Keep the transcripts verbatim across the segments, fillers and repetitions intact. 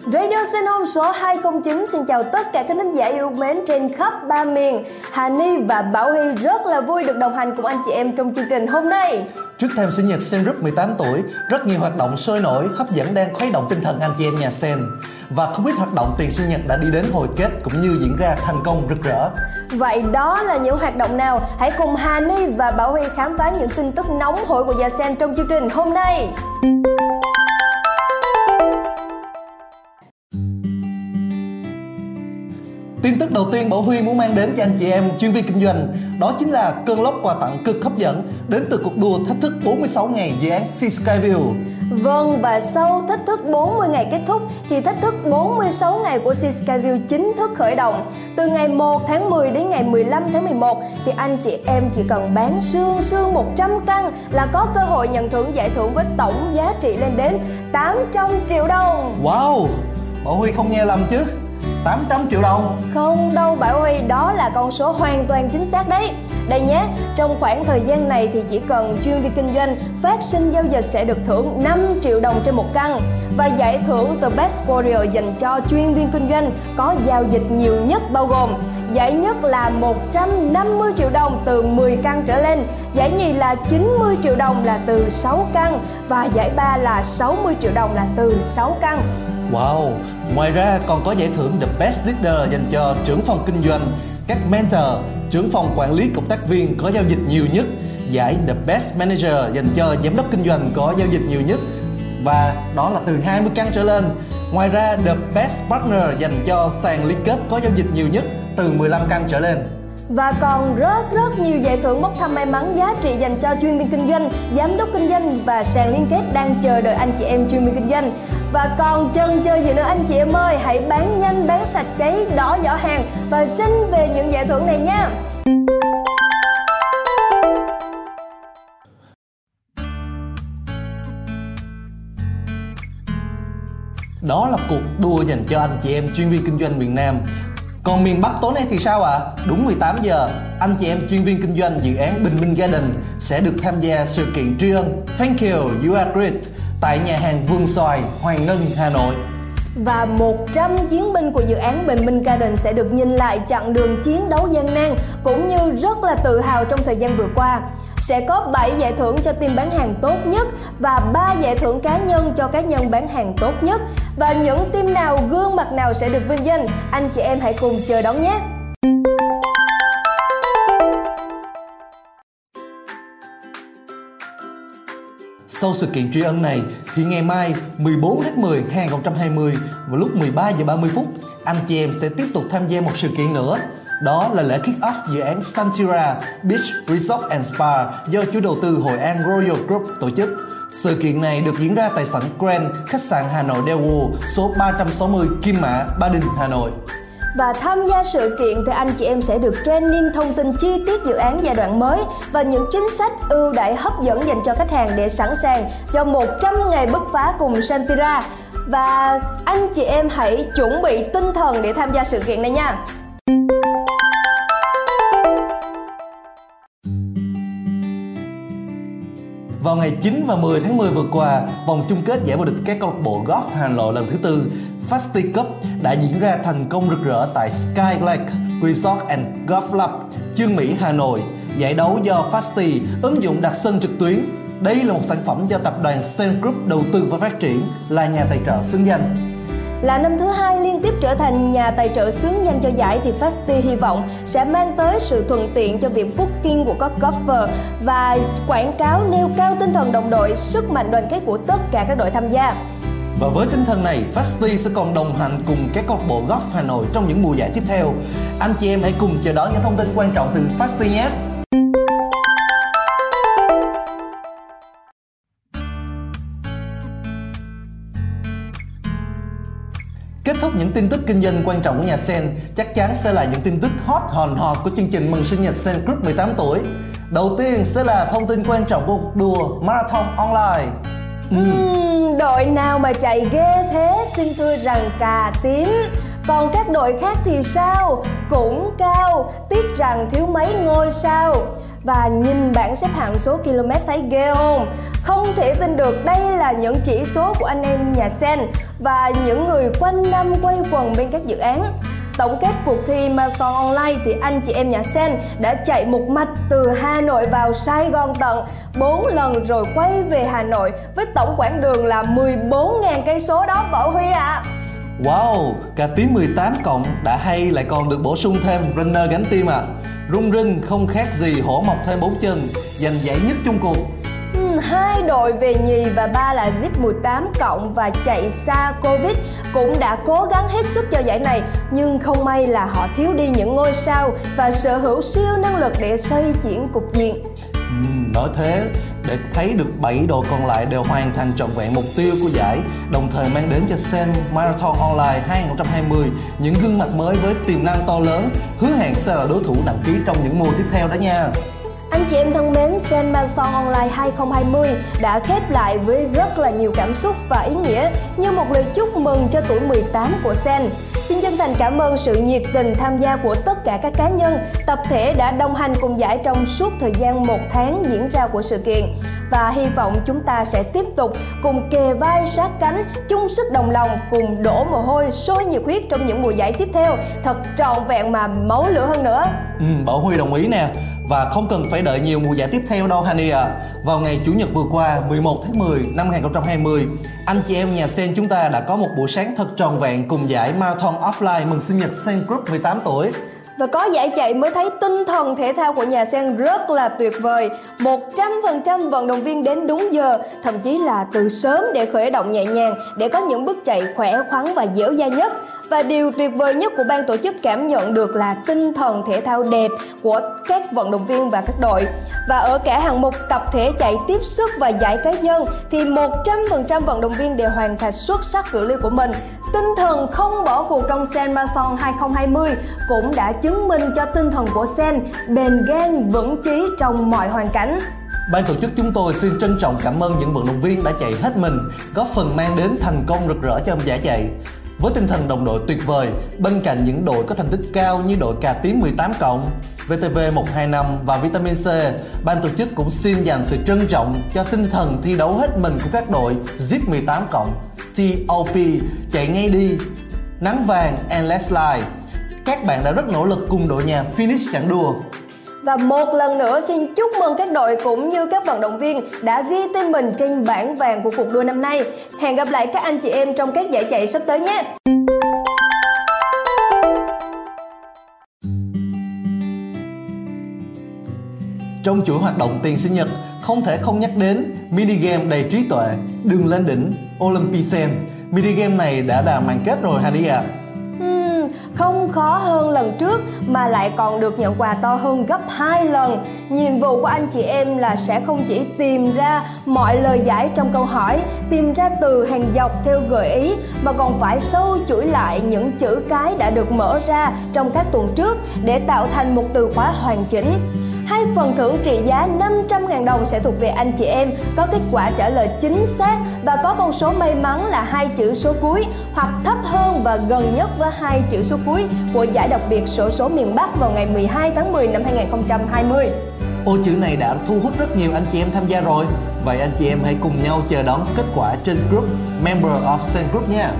Radio Sen Home số hai không chín xin chào tất cả các thính giả yêu mến trên khắp ba miền. Hà Ni và Bảo Hy rất là vui được đồng hành cùng anh chị em trong chương trình hôm nay. Trước thềm sinh nhật Sen Group mười tám tuổi, rất nhiều hoạt động sôi nổi, hấp dẫn đang khuấy động tinh thần anh chị em nhà Sen. Và không ít hoạt động tiền sinh nhật đã đi đến hồi kết cũng như diễn ra thành công rực rỡ. Vậy đó là những hoạt động nào? Hãy cùng Hà Ni và Bảo Hy khám phá những tin tức nóng hổi của nhà Sen trong chương trình hôm nay. Tin tức đầu tiên Bảo Huy muốn mang đến cho anh chị em chuyên viên kinh doanh, đó chính là cơn lốc quà tặng cực hấp dẫn đến từ cuộc đua thách thức bốn mươi sáu ngày dự án Sea Skyview. Vâng, và sau thách thức bốn mươi ngày kết thúc thì thách thức bốn mươi sáu ngày của Sea Skyview chính thức khởi động. Từ ngày một tháng mười đến ngày mười lăm tháng mười một thì anh chị em chỉ cần bán sương sương một trăm căn là có cơ hội nhận thưởng giải thưởng với tổng giá trị lên đến tám trăm triệu đồng. Wow, Bảo Huy không nghe lầm chứ? tám trăm triệu đồng? Không đâu Bảo Huy, đó là con số hoàn toàn chính xác đấy. Đây nhé, trong khoảng thời gian này thì chỉ cần chuyên viên kinh doanh phát sinh giao dịch sẽ được thưởng năm triệu đồng trên một căn. Và giải thưởng The Best Courier dành cho chuyên viên kinh doanh có giao dịch nhiều nhất bao gồm: giải nhất là một trăm năm mươi triệu đồng từ mười căn trở lên, giải nhì là chín mươi triệu đồng là từ sáu căn và giải ba là sáu mươi triệu đồng là từ sáu căn. Wow, ngoài ra còn có giải thưởng The Best Leader dành cho trưởng phòng kinh doanh, các mentor, trưởng phòng quản lý cộng tác viên có giao dịch nhiều nhất, giải The Best Manager dành cho giám đốc kinh doanh có giao dịch nhiều nhất, và đó là từ hai mươi căn trở lên. Ngoài ra The Best Partner dành cho sàn liên kết có giao dịch nhiều nhất từ mười lăm căn trở lên. Và còn rất rất nhiều giải thưởng bốc thăm may mắn giá trị dành cho chuyên viên kinh doanh, giám đốc kinh doanh và sàn liên kết đang chờ đợi anh chị em chuyên viên kinh doanh. Và còn chần chờ gì nữa anh chị em ơi, hãy bán nhanh bán sạch cháy đỏ giỏ hàng và tranh về những giải thưởng này nha. Đó là cuộc đua dành cho anh chị em chuyên viên kinh doanh miền Nam. Còn miền Bắc tối nay thì sao ạ? À? Đúng mười tám giờ, anh chị em chuyên viên kinh doanh dự án Bình Minh Garden sẽ được tham gia sự kiện tri ân Thank you, you are great tại nhà hàng Vườn Xoài, Hoàng Ngân, Hà Nội. Và một trăm chiến binh của dự án Bình Minh Garden sẽ được nhìn lại chặng đường chiến đấu gian nan cũng như rất là tự hào trong thời gian vừa qua. Sẽ có bảy giải thưởng cho team bán hàng tốt nhất và ba giải thưởng cá nhân cho cá nhân bán hàng tốt nhất. Và những team nào, gương mặt nào sẽ được vinh danh, anh chị em hãy cùng chờ đón nhé. Sau sự kiện tri ân này thì ngày mai mười bốn tháng mười năm hai nghìn không trăm hai mươi vào lúc mười ba giờ ba mươi phút, anh chị em sẽ tiếp tục tham gia một sự kiện nữa. Đó là lễ kick off dự án Santira Beach Resort and Spa do chủ đầu tư Hội An Royal Group tổ chức. Sự kiện này được diễn ra tại sảnh Grand, khách sạn Hà Nội Daewoo, số ba trăm sáu mươi Kim Mã, Ba Đình, Hà Nội. Và tham gia sự kiện thì anh chị em sẽ được training thông tin chi tiết dự án giai đoạn mới và những chính sách ưu đãi hấp dẫn dành cho khách hàng để sẵn sàng cho một trăm ngày bứt phá cùng Santira. Và anh chị em hãy chuẩn bị tinh thần để tham gia sự kiện này nha. Vào ngày chín và mười tháng mười vừa qua, vòng chung kết giải vô địch các câu lạc bộ golf Hà Nội lần thứ tư Fasti Cup đã diễn ra thành công rực rỡ tại Sky Lake Resort and Golf Club, Chương Mỹ, Hà Nội. Giải đấu do Fasti, ứng dụng đặt sân trực tuyến. Đây là một sản phẩm do tập đoàn Sen Group đầu tư và phát triển, là nhà tài trợ xứng danh. Là năm thứ hai liên tiếp trở thành nhà tài trợ xứng danh cho giải thì Fasti hy vọng sẽ mang tới sự thuận tiện cho việc booking của các golfer và quảng cáo nêu cao tinh thần đồng đội, sức mạnh đoàn kết của tất cả các đội tham gia. Và với tinh thần này, Fasti sẽ còn đồng hành cùng các câu lạc bộ golf Hà Nội trong những mùa giải tiếp theo. Anh chị em hãy cùng chờ đón những thông tin quan trọng từ Fasti nhé! Kết thúc những tin tức kinh doanh quan trọng của nhà Sen, chắc chắn sẽ là những tin tức hot hòn hot của chương trình mừng sinh nhật Sen Group mười tám tuổi. Đầu tiên sẽ là thông tin quan trọng của cuộc đua Marathon Online. Uhm, đội nào mà chạy ghê thế, xin thưa rằng cà tím. Còn các đội khác thì sao? Cũng cao, tiếc rằng thiếu mấy ngôi sao. Và nhìn bảng xếp hạng số km thấy ghê không? Không thể tin được đây là những chỉ số của anh em nhà Sen và những người quanh năm quay quần bên các dự án. Tổng kết cuộc thi Marathon Online thì anh chị em nhà Sen đã chạy một mạch từ Hà Nội vào Sài Gòn tận bốn lần rồi quay về Hà Nội với tổng quãng đường là mười bốn nghìn cây số đó Bảo Huy ạ. À. Wow, cà tím mười tám cộng đã hay lại còn được bổ sung thêm runner gánh tim ạ. À. Rung rinh không khác gì hổ mọc thêm bốn chân, giành giải nhất chung cuộc. Hai đội về nhì và ba là Zip mười tám cộng và chạy xa Covid cũng đã cố gắng hết sức cho giải này, nhưng không may là họ thiếu đi những ngôi sao và sở hữu siêu năng lực để xoay chuyển cục diện. uhm, Nói thế để thấy được bảy đội còn lại đều hoàn thành trọn vẹn mục tiêu của giải, đồng thời mang đến cho Sen Marathon Online hai không hai không những gương mặt mới với tiềm năng to lớn, hứa hẹn sẽ là đối thủ nặng ký trong những mùa tiếp theo đó nha. Anh chị em thân mến, Sen Marathon Online hai không hai không đã khép lại với rất là nhiều cảm xúc và ý nghĩa như một lời chúc mừng cho tuổi mười tám của Sen. Xin chân thành cảm ơn sự nhiệt tình tham gia của tất cả các cá nhân, tập thể đã đồng hành cùng giải trong suốt thời gian một tháng diễn ra của sự kiện. Và hy vọng chúng ta sẽ tiếp tục cùng kề vai sát cánh, chung sức đồng lòng, cùng đổ mồ hôi, sôi nhiệt huyết trong những mùa giải tiếp theo thật trọn vẹn mà máu lửa hơn nữa. Ừ, Bảo Huy đồng ý nè. Và không cần phải đợi nhiều mùa giải tiếp theo đâu Honey ạ. À. Vào ngày Chủ nhật vừa qua, mười một tháng mười năm hai không hai không, anh chị em nhà Sen chúng ta đã có một buổi sáng thật trọn vẹn cùng giải Marathon Offline mừng sinh nhật Sen Group mười tám tuổi. Và có giải chạy mới thấy tinh thần thể thao của nhà Sen rất là tuyệt vời. một trăm phần trăm vận động viên đến đúng giờ, thậm chí là từ sớm để khởi động nhẹ nhàng, để có những bước chạy khỏe khoắn và dẻo dai nhất. Và điều tuyệt vời nhất của ban tổ chức cảm nhận được là tinh thần thể thao đẹp của các vận động viên và các đội. Và ở cả hạng mục tập thể chạy tiếp sức và giải cá nhân thì một trăm phần trăm vận động viên đều hoàn thành xuất sắc cự ly của mình. Tinh thần không bỏ cuộc trong Sen Marathon hai không hai không cũng đã chứng minh cho tinh thần của Sen bền gan vững chí trong mọi hoàn cảnh. Ban tổ chức chúng tôi xin trân trọng cảm ơn những vận động viên đã chạy hết mình, góp phần mang đến thành công rực rỡ cho giải chạy. Với tinh thần đồng đội tuyệt vời, bên cạnh những đội có thành tích cao như đội cà tím mười tám cộng, vê tê vê một hai năm và Vitamin C, ban tổ chức cũng xin dành sự trân trọng cho tinh thần thi đấu hết mình của các đội Zip mười tám cộng, tê o pê, chạy ngay đi, nắng vàng, Endless Line. Các bạn đã rất nỗ lực cùng đội nhà finish chặng đua. Và một lần nữa xin chúc mừng các đội cũng như các vận động viên đã ghi tên mình trên bảng vàng của cuộc đua năm nay. Hẹn gặp lại các anh chị em trong các giải chạy sắp tới nhé! Trong chuỗi hoạt động tiền sinh nhật, không thể không nhắc đến mini game đầy trí tuệ, đường lên đỉnh Olympicen. Mini game này đã đạt màn kết rồi Honey ạ. Uhm, không khó hơn lần trước mà lại còn được nhận quà to hơn gấp hai lần. Nhiệm vụ của anh chị em là sẽ không chỉ tìm ra mọi lời giải trong câu hỏi, tìm ra từ hàng dọc theo gợi ý, mà còn phải sâu chuỗi lại những chữ cái đã được mở ra trong các tuần trước để tạo thành một từ khóa hoàn chỉnh. Hai phần thưởng trị giá năm trăm nghìn đồng sẽ thuộc về anh chị em có kết quả trả lời chính xác và có con số may mắn là hai chữ số cuối hoặc thấp hơn và gần nhất với hai chữ số cuối của giải đặc biệt xổ số miền Bắc vào ngày mười hai tháng mười năm hai không hai không. Ô chữ này đã thu hút rất nhiều anh chị em tham gia rồi. Vậy anh chị em hãy cùng nhau chờ đón kết quả trên group Member of Sen Group nha.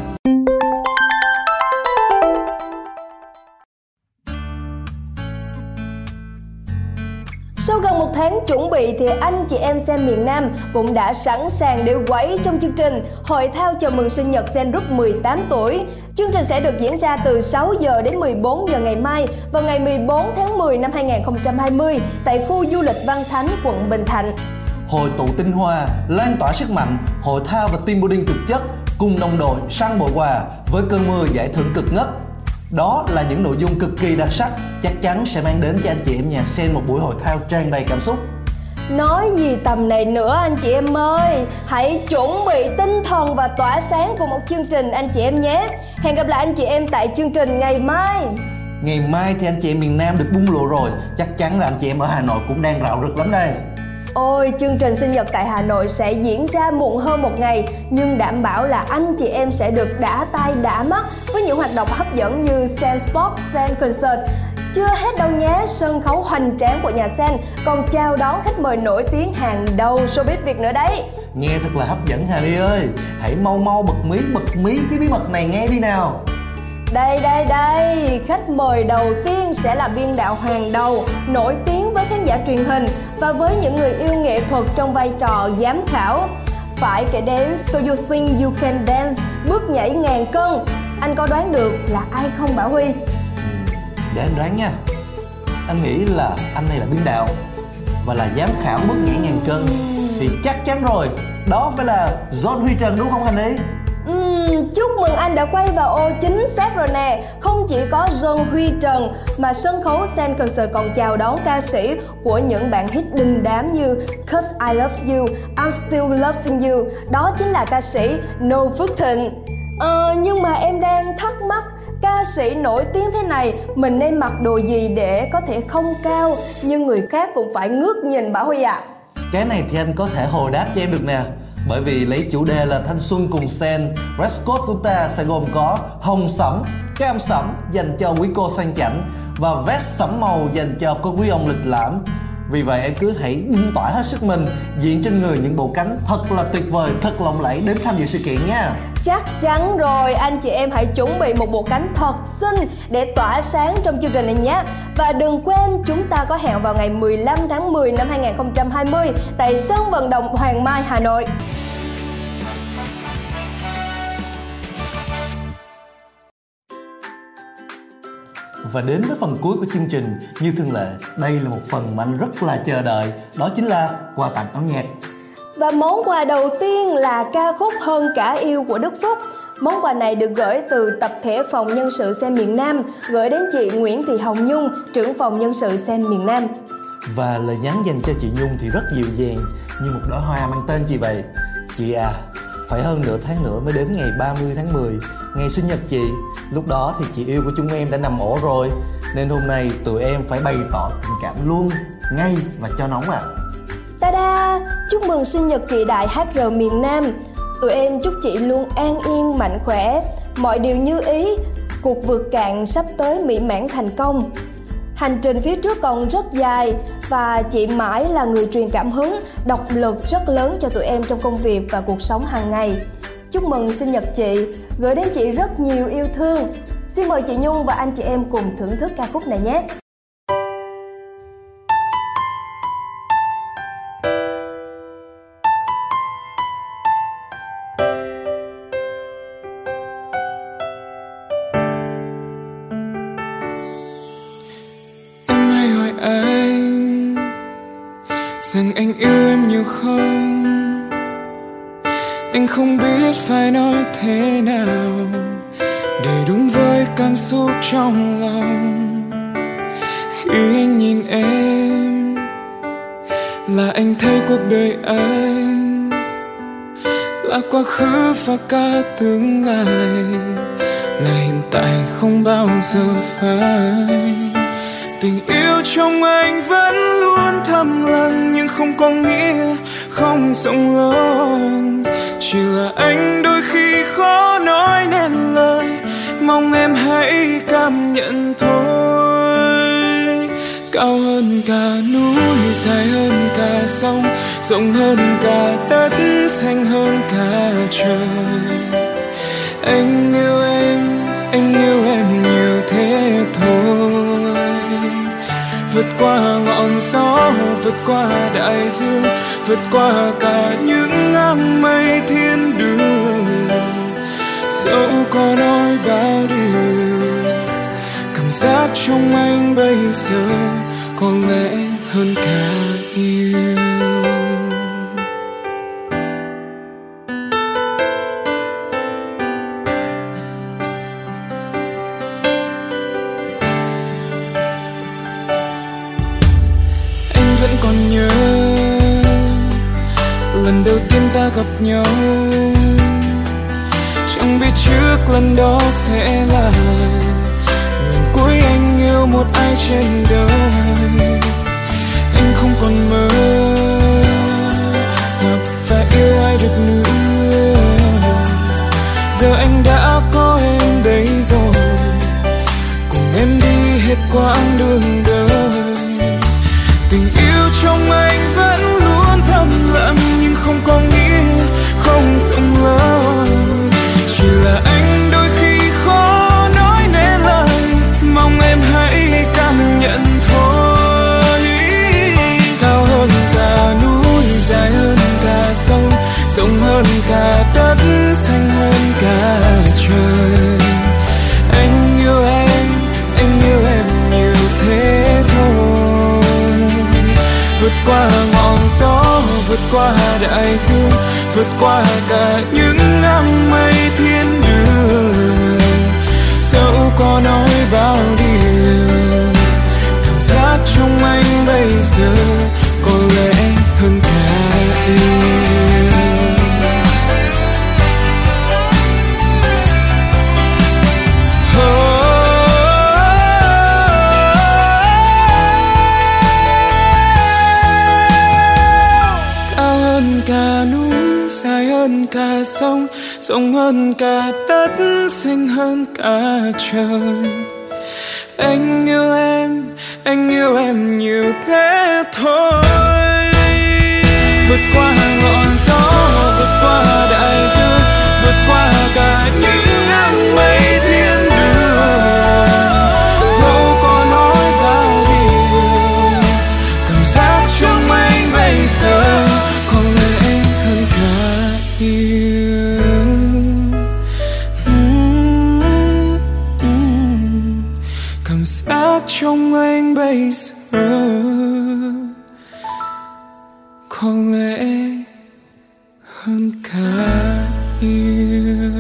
Sau gần một tháng chuẩn bị thì anh chị em Sen miền Nam cũng đã sẵn sàng để quẩy trong chương trình hội thao chào mừng sinh nhật Sen Group mười tám tuổi. Chương trình sẽ được diễn ra từ sáu giờ đến mười bốn giờ ngày mai vào ngày mười bốn tháng mười năm hai không hai không tại khu du lịch Văn Thánh, quận Bình Thạnh. Hội tụ tinh hoa, lan tỏa sức mạnh, hội thao và team building cực chất cùng đồng đội săn bội quà với cơn mưa giải thưởng cực ngất. Đó là những nội dung cực kỳ đặc sắc, chắc chắn sẽ mang đến cho anh chị em nhà Sen một buổi hội thao tràn đầy cảm xúc. Nói gì tầm này nữa anh chị em ơi, hãy chuẩn bị tinh thần và tỏa sáng của một chương trình anh chị em nhé. Hẹn gặp lại anh chị em tại chương trình ngày mai. Ngày mai thì anh chị em miền Nam được bung lụa rồi, chắc chắn là anh chị em ở Hà Nội cũng đang rạo rực lắm đây. Ôi, chương trình sinh nhật tại Hà Nội sẽ diễn ra muộn hơn một ngày, nhưng đảm bảo là anh chị em sẽ được đã tai đã mắt với những hoạt động hấp dẫn như Sen Sports, Sen Concert. Chưa hết đâu nhé, sân khấu hoành tráng của nhà Sen còn chào đón khách mời nổi tiếng hàng đầu showbiz Việt nữa đấy. nghe thật là hấp dẫn Hà Ly ơi. Hãy mau mau bật mí, bật mí cái bí mật này nghe đi nào. Đây đây đây, khách mời đầu tiên sẽ là biên đạo hàng đầu, nổi tiếng với khán giả truyền hình và với những người yêu nghệ thuật trong vai trò giám khảo. Phải kể đến So You Think You Can Dance, bước nhảy ngàn cân. Anh có đoán được là ai không Bảo Huy? Để anh đoán nha. Anh nghĩ là anh này là biên đạo và là giám khảo bước nhảy ngàn cân. Thì chắc chắn rồi, đó phải là John Huy Trần đúng không Hành Ly? Uhm, chúc mừng anh đã quay vào ô chính xác rồi nè. Không chỉ có John Huy Trần mà sân khấu Sen Concert còn chào đón ca sĩ của những bản hit đình đám như Cause I Love You, I'm Still Loving You. Đó chính là ca sĩ Noo Phước Thịnh. Ờ, nhưng mà em đang thắc mắc, ca sĩ nổi tiếng thế này mình nên mặc đồ gì để có thể không cao nhưng người khác cũng phải ngước nhìn Bảo Huy ạ? À? Cái này thì anh có thể hồi đáp cho em được nè. Bởi vì lấy chủ đề là thanh xuân cùng sen, dress code của ta sẽ gồm có hồng sẫm, cam sẫm dành cho quý cô sang chảnh và vest sẫm màu dành cho cô quý ông lịch lãm. Vì vậy em cứ hãy bung tỏa hết sức mình, diện trên người những bộ cánh thật là tuyệt vời, thật lộng lẫy đến tham dự sự kiện nha. Chắc chắn rồi, anh chị em hãy chuẩn bị một bộ cánh thật xinh để tỏa sáng trong chương trình này nhé. Và đừng quên chúng ta có hẹn vào ngày mười lăm tháng mười năm hai nghìn không trăm hai mươi tại sân vận động Hoàng Mai, Hà Nội. Và đến với phần cuối của chương trình, như thường lệ, đây là một phần mà anh rất là chờ đợi, đó chính là quà tặng âm nhạc. Và món quà đầu tiên là ca khúc Hơn Cả Yêu của Đức Phúc. Món quà này được gửi từ tập thể phòng nhân sự Sen miền Nam, gửi đến chị Nguyễn Thị Hồng Nhung, trưởng phòng nhân sự Sen miền Nam. Và lời nhắn dành cho chị Nhung thì rất dịu dàng, như một đóa hoa mang tên chị vậy. Chị à, phải hơn nửa tháng nữa mới đến ngày ba mươi tháng mười, ngày sinh nhật chị. Lúc đó thì chị yêu của chúng em đã nằm ổ rồi, nên hôm nay tụi em phải bày tỏ tình cảm luôn, ngay và cho nóng ạ. À. Ta-da! Chúc mừng sinh nhật chị Đại hát rờ miền Nam. Tụi em chúc chị luôn an yên, mạnh khỏe, mọi điều như ý, cuộc vượt cạn sắp tới mỹ mãn thành công. Hành trình phía trước còn rất dài và chị mãi là người truyền cảm hứng, động lực rất lớn cho tụi em trong công việc và cuộc sống hàng ngày. Chúc mừng sinh nhật chị, gửi đến chị rất nhiều yêu thương. Xin mời chị Nhung và anh chị em cùng thưởng thức ca khúc này nhé. Em hay hỏi anh rằng anh yêu em nhiều không? Anh không biết phải nói thế nào để đúng với cảm xúc trong lòng. Khi anh nhìn em là anh thấy cuộc đời anh là quá khứ và cả tương lai, là hiện tại không bao giờ phai. Tình yêu trong anh vẫn luôn thầm lặng nhưng không có nghĩa không rộng lớn. Chỉ là anh đôi khi khó nói nên lời, mong em hãy cảm nhận thôi. Cao hơn cả núi, dài hơn cả sông, rộng hơn cả đất, xanh hơn cả trời. Anh yêu em, anh yêu em nhiều thế thôi. Vượt qua ngọn gió, vượt qua đại dương, vượt qua cả những áng mây thiên đường. Dẫu có nói bao điều, cảm giác trong anh bây giờ có lẽ hơn cả yêu. Vẫn còn nhớ lần đầu tiên ta gặp nhau, chẳng biết trước lần đó sẽ là lần cuối anh yêu một ai trên đời. Anh không còn mơ gặp và yêu ai được nữa, giờ anh đã có em đây rồi, cùng em đi hết quãng đường đời. Tình yêu trong anh vẫn luôn thầm lặng nhưng không có nghĩa cả đất, xanh hơn cả trời. Anh yêu em, anh yêu em nhiều thế thôi. Vượt qua ngọn gió, vượt qua đại dương, vượt qua cả những áng mây thiên đường. Dẫu có nói bao điều, cảm giác trong anh bây giờ có lẽ hơn cả yêu. Cả núi, dài hơn cả sông, rộng hơn cả đất, xanh hơn cả trời. Anh yêu em, anh yêu em nhiều thế thôi. Vượt qua ngọn gió, vượt qua đại dương, vượt qua cả những áng mây thiên đường. Dẫu có nói bao điều, cảm giác trong anh bây giờ có lẽ hơn cả yêu. Mm, mm. Cảm giác trong anh bây giờ có lẽ hơn cả yêu.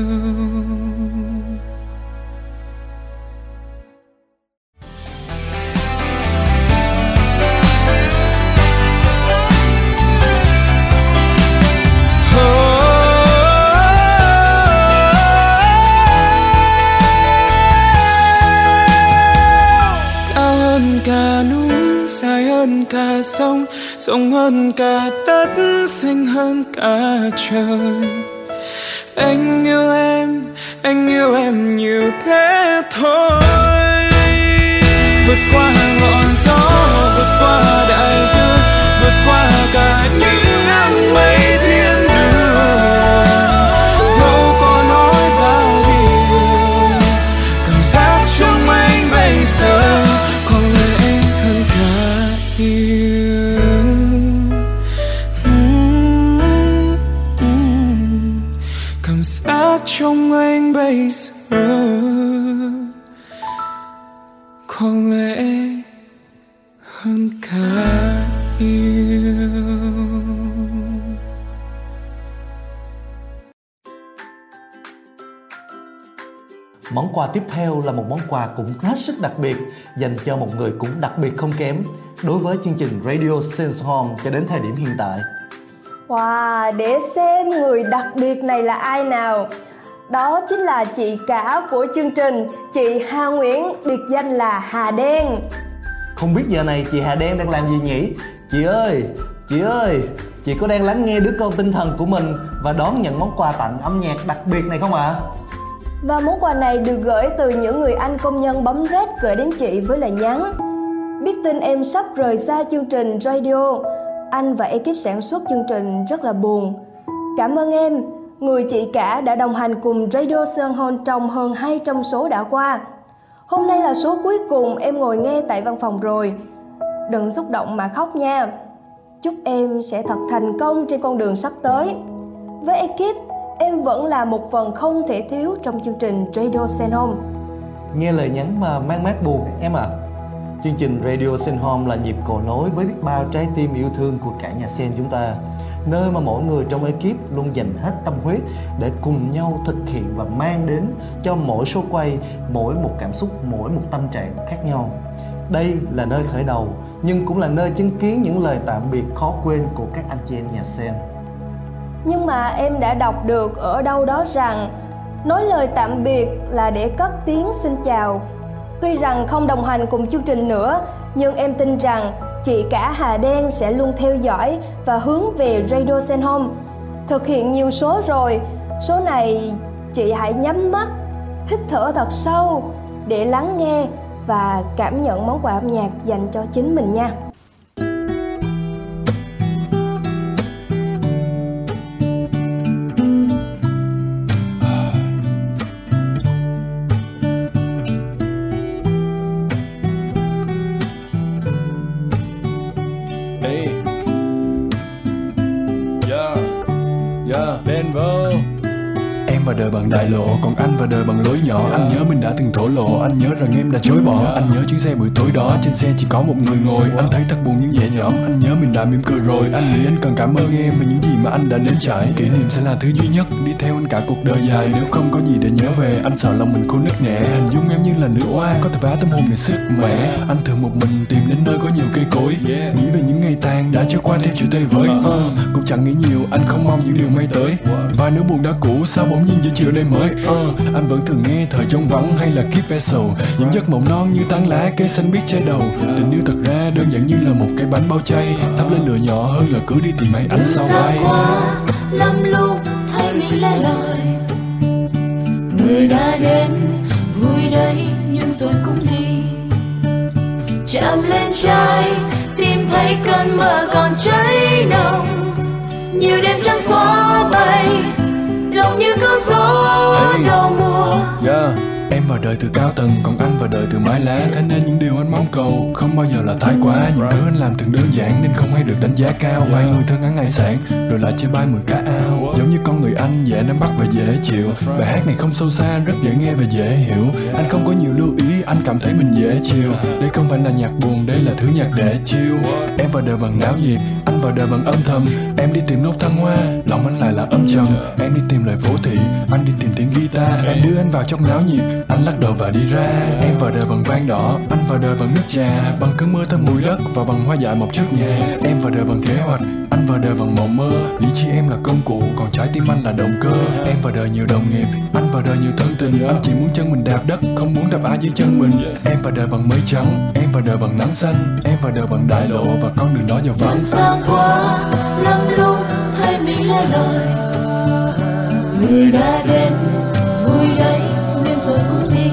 Cả núi, dài hơn cả sông, rộng hơn cả đất, xanh hơn cả trời. Anh yêu em, anh yêu em nhiều thế thôi. Vượt qua ngọn gió, vượt qua đại dương, vượt qua cả những áng mây thiên đường. Dẫu có nói bao điều, cảm giác trong anh bây giờ có lẽ hơn cả yêu. Mm, mm. Cảm giác trong anh bây giờ có lẽ hơn cả yêu. Món quà tiếp theo là một món quà cũng hết sức đặc biệt dành cho một người cũng đặc biệt không kém đối với chương trình Radio Sense Home cho đến thời điểm hiện tại. Wow, để xem người đặc biệt này là ai nào. Đó chính là chị cả của chương trình, chị Hà Nguyễn, biệt danh là Hà Đen. Không biết giờ này chị Hà Đen đang làm gì nhỉ? Chị ơi, chị ơi, chị có đang lắng nghe đứa con tinh thần của mình và đón nhận món quà tặng âm nhạc đặc biệt này không ạ? À? Và món quà này được gửi từ những người anh công nhân bấm red gửi đến chị với lời nhắn: biết tin em sắp rời xa chương trình radio, anh và ekip sản xuất chương trình rất là buồn. Cảm ơn em, người chị cả đã đồng hành cùng Radio Sơn Hôn trong hơn hai trăm số đã qua. Hôm nay là số cuối cùng em ngồi nghe tại văn phòng rồi. Đừng xúc động mà khóc nha. Chúc em sẽ thật thành công trên con đường sắp tới. Với ekip, em vẫn là một phần không thể thiếu trong chương trình Radio Sen Home. Nghe lời nhắn mà mang mát buồn em ạ. À. Chương trình Radio Sen Home là nhịp cầu nối với biết bao trái tim yêu thương của cả nhà sen chúng ta, nơi mà mỗi người trong ekip luôn dành hết tâm huyết để cùng nhau thực hiện và mang đến cho mỗi số quay, mỗi một cảm xúc, mỗi một tâm trạng khác nhau. Đây là nơi khởi đầu, nhưng cũng là nơi chứng kiến những lời tạm biệt khó quên của các anh chị em nhà sen. Nhưng mà em đã đọc được ở đâu đó rằng nói lời tạm biệt là để cất tiếng xin chào. Tuy rằng không đồng hành cùng chương trình nữa, nhưng em tin rằng chị cả Hà Đen sẽ luôn theo dõi và hướng về Radio Sen Home. Thực hiện nhiều số rồi, số này chị hãy nhắm mắt, hít thở thật sâu để lắng nghe và cảm nhận món quà âm nhạc dành cho chính mình nha. Đen vơi. oh. Em và đời bằng đại lộ, còn anh và đời bằng lối nhỏ. Anh nhớ mình đã từng thổ lộ, anh nhớ rằng em đã chối bỏ. Anh nhớ chuyến xe buổi tối đó, trên xe chỉ có một người ngồi. Anh thấy thật buồn nhưng nhẹ nhõm, anh nhớ mình đã mỉm cười rồi. Anh nghĩ anh cần cảm ơn em về những gì mà anh đã nếm trải. Kỷ niệm sẽ là thứ duy nhất đi theo anh cả cuộc đời dài. Nếu không có gì để nhớ về, anh sợ lòng mình khô nứt nẻ. Hình dung em như là nữ oa, có thể phá tâm hồn này sức mẻ. Anh thường một mình tìm đến nơi có nhiều cây cối, nghĩ về những ngày tàn đã trôi qua theo chiều tây với. uh, Cũng chẳng nghĩ nhiều, anh không mong những điều may tới. Và nếu buồn đã cũ, sao bỗng nhiên giữa chiều đây mới. uh, Anh vẫn thường nghe thời trống vắng hay là Keep Vessel. Những giấc mộng non như tán lá cây xanh biếc che đầu. Tình yêu thật ra đơn giản như là một cái bánh bao chay, thắp lên lửa nhỏ hơn là cứ đi tìm mấy ánh sao bay. Qua lắm lúc thấy mình lẻ loi, người đã đến vui đấy nhưng rồi cũng đi. Chạm lên trái tìm thấy cơn mơ còn cháy nồng, nhiều đêm trắng xóa bay lòng như cơn gió đầu mùa. Yeah. Em vào đời từ cao tầng, còn anh vào đời từ mái lá. Thế nên những điều anh mong cầu không bao giờ là thái quá. Những thứ anh làm thường đơn giản nên không hay được đánh giá cao. Vài người thân ăn ngày sáng rồi lại chơi bay mười cá ao. Giống như con người anh dễ nắm bắt và dễ chịu. Bài hát này không sâu xa, rất dễ nghe và dễ hiểu. Anh không có nhiều lưu ý, anh cảm thấy mình dễ chịu. Đây không phải là nhạc buồn, đây là thứ nhạc để chill. Em vào đời bằng náo nhiệt, anh vào đời bằng âm thầm. Em đi tìm nốt thăng hoa, lòng anh lại là âm trầm. Em đi tìm lời phố thị, anh đi tìm tiếng guitar. Em đưa anh vào trong náo nhiệt, anh lắc đầu và đi ra. Em vào đời bằng vang đỏ, anh vào đời bằng nước trà, bằng cơn mưa thơm mùi đất và bằng hoa dại mọc trước nhà. Em vào đời bằng kế hoạch, anh vào đời bằng mộng mơ. Lý trí em là công cụ, còn trái tim anh là động cơ. Em vào đời nhiều đồng nghiệp, anh vào đời nhiều thân tình. Anh chỉ muốn chân mình đạp đất, không muốn đạp ai dưới chân mình. Em vào đời bằng mây trắng, em vào đời bằng nắng xanh. Em vào đời bằng đại lộ và con đường đó giờ vắng. Đường xa quá lắm lúc thấy mình lẻ loi, người đã đến vui đấy nhưng rồi cũng đi.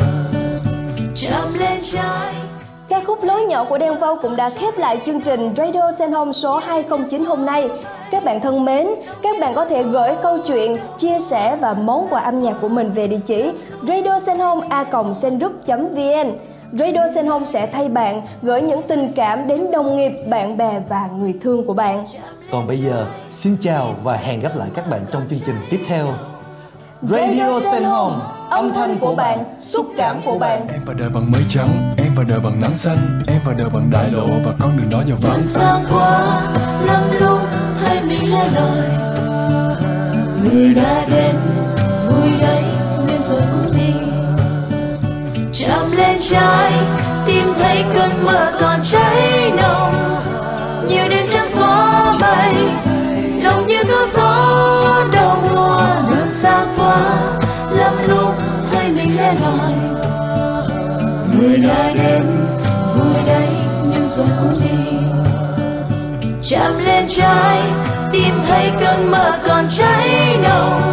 Chạm lên trái. Ca khúc Lối Nhỏ của Đen Vâu cũng đã khép lại chương trình Radio Sen Home số hai không chín hôm nay. Các bạn thân mến, các bạn có thể gửi câu chuyện, chia sẻ và món quà âm nhạc của mình về địa chỉ radiosenhome a còng senrup chấm vn. Radio Sen Home sẽ thay bạn gửi những tình cảm đến đồng nghiệp, bạn bè và người thương của bạn. Còn bây giờ, xin chào và hẹn gặp lại các bạn trong chương trình tiếp theo. Radio Sen Home, âm thanh của bạn, xúc cảm của bạn. Em vào đời bằng mây trắng, em vào đời bằng nắng xanh. Em vào đời bằng đại lộ và con đường đó giờ vắng. Đường xa quá lắm lúc thấy mình lẻ loi, người đã đến vui đấy nhưng rồi cũng đi. Chạm lên trái tìm thấy cơn mơ còn cháy nồng, nhiều đêm trắng xóa bay lòng như cơn gió đầu mùa. Đường xa quá lắm lúc thấy mình lẻ loi, người đã đến vui đấy nhưng rồi cũng đi. Chạm lên trái tìm thấy cơn mơ còn cháy nồng,